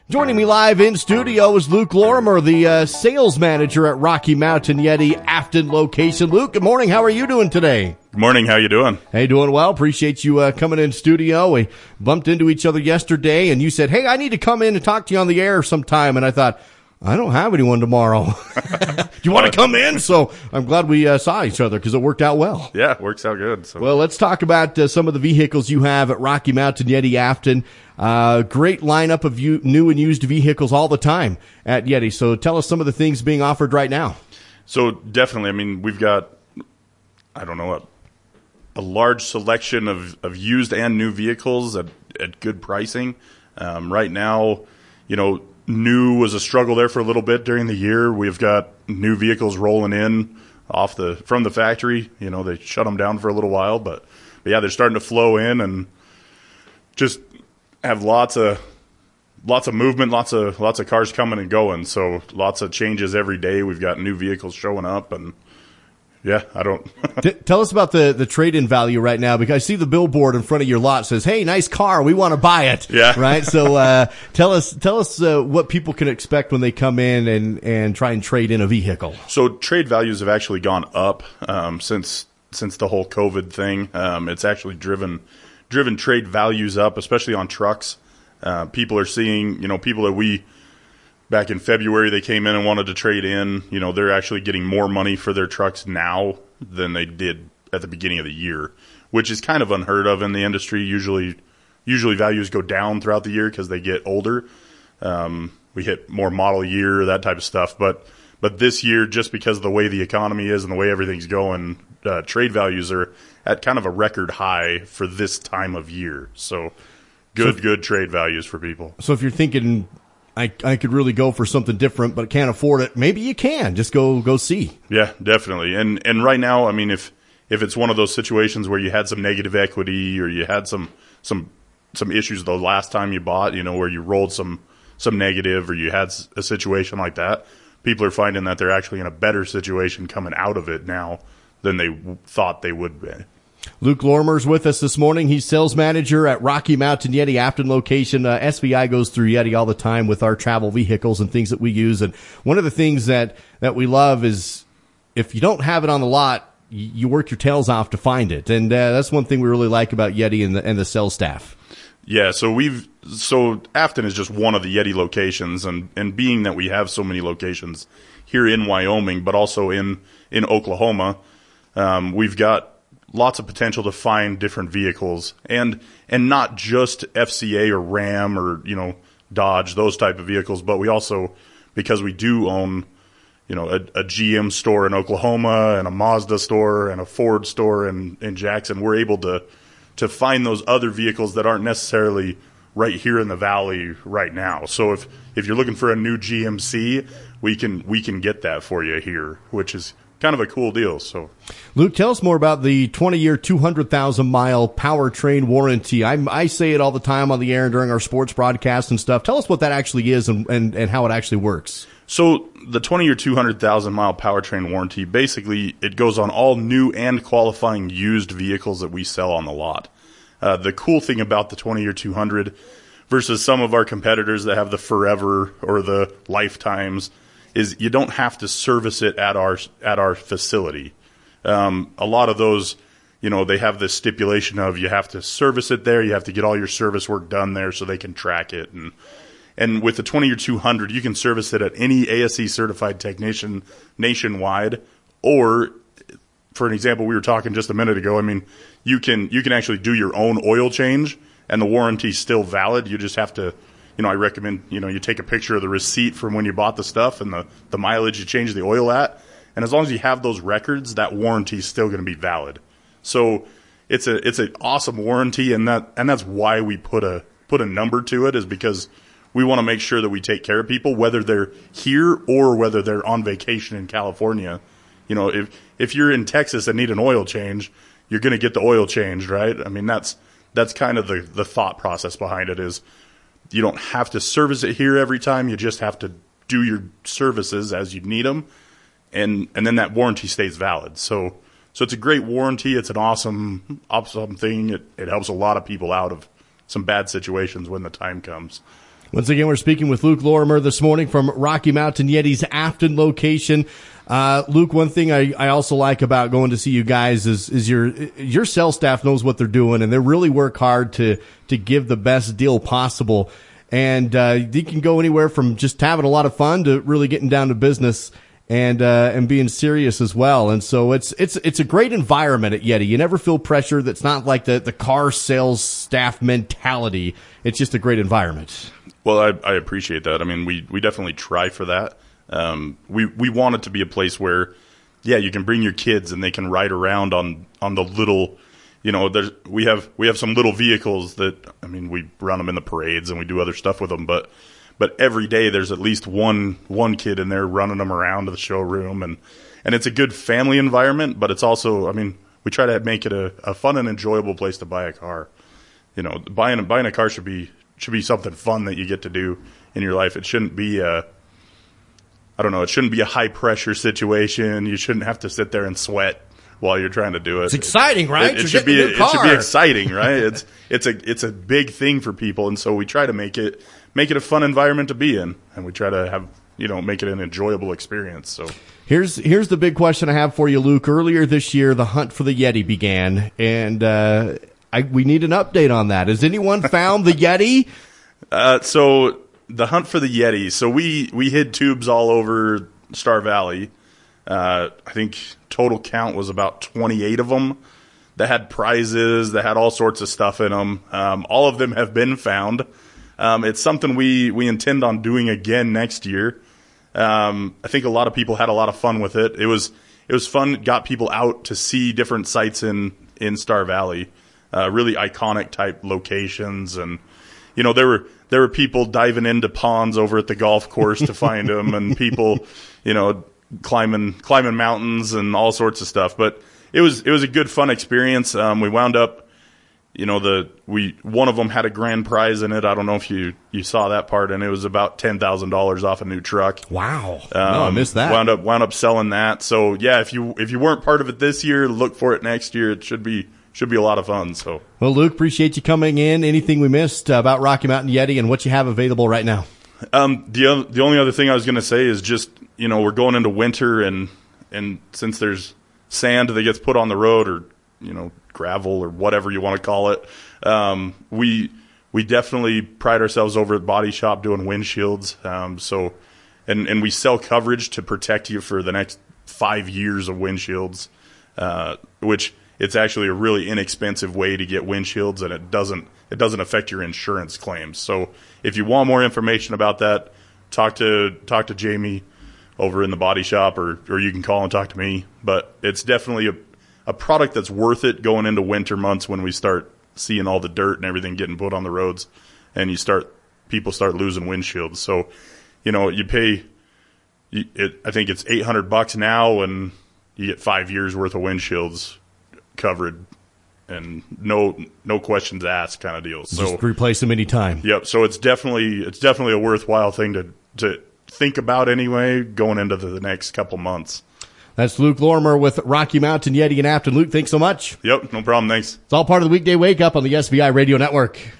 Joining me live in studio is Luke Lorimer, the sales manager at Rocky Mountain Yeti Afton location. Luke, good morning. How are you doing today? Good morning. How you doing? Hey, doing well. Appreciate you coming in studio. We bumped into each other yesterday, and you said, hey, I need to come in and talk to you on the air sometime. And I thought, I don't have anyone tomorrow. Do you want to come in? So I'm glad we saw each other because it worked out well. Yeah, it works out good. So. Well, let's talk about some of the vehicles you have at Rocky Mountain Yeti Afton. Great lineup of new and used vehicles all the time at Yeti. So tell us some of the things being offered right now. So definitely, I mean, we've got, I don't know, a large selection of used and new vehicles at good pricing. Right now, you know, new was a struggle there for a little bit during the year. We've got new vehicles rolling in from the factory. You know, they shut them down for a little while, but yeah, they're starting to flow in and just have lots of movement, lots of cars coming and going. So lots of changes every day. We've got new vehicles showing up, and yeah, I don't. Tell us about the trade-in value right now, because I see the billboard in front of your lot says, "Hey, nice car, we want to buy it." Yeah. Right. So tell us what people can expect when they come in and try and trade in a vehicle. So trade values have actually gone up since the whole COVID thing. It's actually driven trade values up, especially on trucks. People are seeing, you know, people that back in February, they came in and wanted to trade in. You know, they're actually getting more money for their trucks now than they did at the beginning of the year, which is kind of unheard of in the industry. Usually values go down throughout the year because they get older. We hit more model year, that type of stuff. But this year, just because of the way the economy is and the way everything's going, trade values are at kind of a record high for this time of year. So good trade values for people. So if you're thinking, I could really go for something different, but can't afford it, maybe you can. Just go see. Yeah, definitely. And right now, I mean, if it's one of those situations where you had some negative equity or you had some issues the last time you bought, you know, where you rolled some negative or you had a situation like that, people are finding that they're actually in a better situation coming out of it now than they thought they would be. Luke Lorimer's with us this morning. He's sales manager at Rocky Mountain Yeti Afton location. SVI goes through Yeti all the time with our travel vehicles and things that we use. And one of the things that we love is if you don't have it on the lot, you work your tails off to find it. And that's one thing we really like about Yeti and the sales staff. Yeah, so Afton is just one of the Yeti locations, and being that we have so many locations here in Wyoming, but also in Oklahoma, we've got lots of potential to find different vehicles, and not just FCA or Ram or, you know, Dodge, those type of vehicles, but we also, because we do own, you know, a GM store in Oklahoma and a Mazda store and a Ford store in Jackson, we're able to find those other vehicles that aren't necessarily right here in the valley right now. So if you're looking for a new GMC, we can get that for you here, which is kind of a cool deal. So, Luke, tell us more about the 20-year, 200,000-mile powertrain warranty. I say it all the time on the air and during our sports broadcasts and stuff. Tell us what that actually is and how it actually works. So the 20-year, 200,000-mile powertrain warranty, basically it goes on all new and qualifying used vehicles that we sell on the lot. The cool thing about the 20-year 200 versus some of our competitors that have the forever or the lifetimes is you don't have to service it at our facility. A lot of those, you know, they have this stipulation of you have to service it there, you have to get all your service work done there so they can track it. And with the 20-year 200, you can service it at any ASE certified technician nationwide. Or, for an example, we were talking just a minute ago, I mean, you can actually do your own oil change and the warranty's still valid. You just have to, you know, I recommend, you know, you take a picture of the receipt from when you bought the stuff and the mileage you changed the oil at. And as long as you have those records, that warranty is still going to be valid. So it's an awesome warranty, and that's why we put a number to it, is because we want to make sure that we take care of people, whether they're here or whether they're on vacation in California. You know, if you're in Texas and need an oil change, you're going to get the oil changed, right? I mean, that's kind of the thought process behind it, is you don't have to service it here every time. You just have to do your services as you need them, and then that warranty stays valid. So it's a great warranty. It's an awesome thing. It helps a lot of people out of some bad situations when the time comes. Once again, we're speaking with Luke Lorimer this morning from Rocky Mountain Yeti's Afton location. Luke, one thing I also like about going to see you guys is your sales staff knows what they're doing, and they really work hard to give the best deal possible. And you can go anywhere from just having a lot of fun to really getting down to business and being serious as well. And so it's a great environment at Yeti. You never feel pressure. That's not like the car sales staff mentality. It's just a great environment. Well, I appreciate that. I mean, we definitely try for that. We want it to be a place where, yeah, you can bring your kids and they can ride around on the little, we have some little vehicles that, I mean, we run them in the parades and we do other stuff with them, but every day there's at least one kid in there running them around to the showroom, and it's a good family environment, but it's also, I mean, we try to make it a fun and enjoyable place to buy a car. Buying a car should be something fun that you get to do in your life. It shouldn't be it shouldn't be a high pressure situation. You shouldn't have to sit there and sweat while you're trying to do it. It's exciting, right? It should be exciting, right? It's a big thing for people, and so we try to make it a fun environment to be in, and we try to have, make it an enjoyable experience. So here's the big question I have for you, Luke. Earlier this year, the hunt for the Yeti began, and we need an update on that. Has anyone found the Yeti? So the hunt for the Yeti. So we hid tubes all over Star Valley. I think total count was about 28 of them that had prizes, that had all sorts of stuff in them. All of them have been found. It's something we intend on doing again next year. I think a lot of people had a lot of fun with it. It was fun. It got people out to see different sites in Star Valley, really iconic type locations. And, there were people diving into ponds over at the golf course to find them, and people, climbing mountains and all sorts of stuff. But it was a good, fun experience. We wound up, one of them had a grand prize in it. I don't know if you saw that part, and it was about $10,000 off a new truck. Wow. No, I missed that. Wound up selling that. So yeah, if you weren't part of it this year, look for it next year. It should be a lot of fun. So, well, Luke, appreciate you coming in. Anything we missed about Rocky Mountain Yeti and what you have available right now? The only other thing I was going to say is just, we're going into winter, and since there's sand that gets put on the road, or, gravel or whatever you want to call it, we definitely pride ourselves over at Body Shop doing windshields. And we sell coverage to protect you for the next 5 years of windshields, which it's actually a really inexpensive way to get windshields, and it doesn't affect your insurance claims. So if you want more information about that, talk to Jamie over in the Body Shop, or you can call and talk to me. But it's definitely a product that's worth it going into winter months when we start seeing all the dirt and everything getting put on the roads, and people start losing windshields. So, you pay I think it's $800 now, and you get 5 years worth of windshields covered, and no questions asked kind of deal. So just replace them anytime. Yep. So it's definitely a worthwhile thing to think about anyway, going into the next couple months. That's Luke Lorimer with Rocky Mountain Yeti in Afton. Luke, thanks so much. Yep, no problem. Thanks. It's all part of the Weekday Wake Up on the SVI Radio Network.